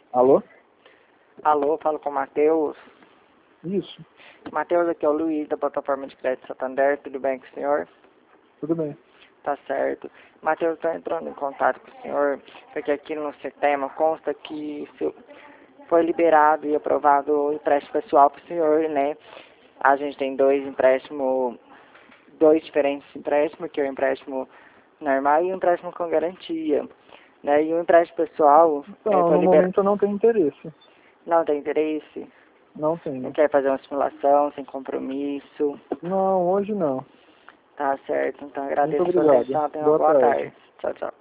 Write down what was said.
Alô? Alô, falo com o Matheus. Isso, Matheus, aqui é o Luiz, da plataforma de crédito Santander. Tudo bem com o senhor? tudo bem. Tá certo. Matheus, estou entrando em contato com o senhor, porque aqui no sistema consta que foi liberado e aprovado o empréstimo pessoal para o senhor, né? A gente tem dois diferentes empréstimos, que é o empréstimo normal e o empréstimo com garantia, né? E o empréstimo pessoal Então, foi no liberado. momento eu não tenho interesse. Não tem interesse? Não Não tenho. quer fazer uma simulação sem compromisso? Não, hoje não. Tá certo, então Muito agradeço a sua obrigado. atenção, tenha uma Boa boa tarde. tarde. Tchau, tchau.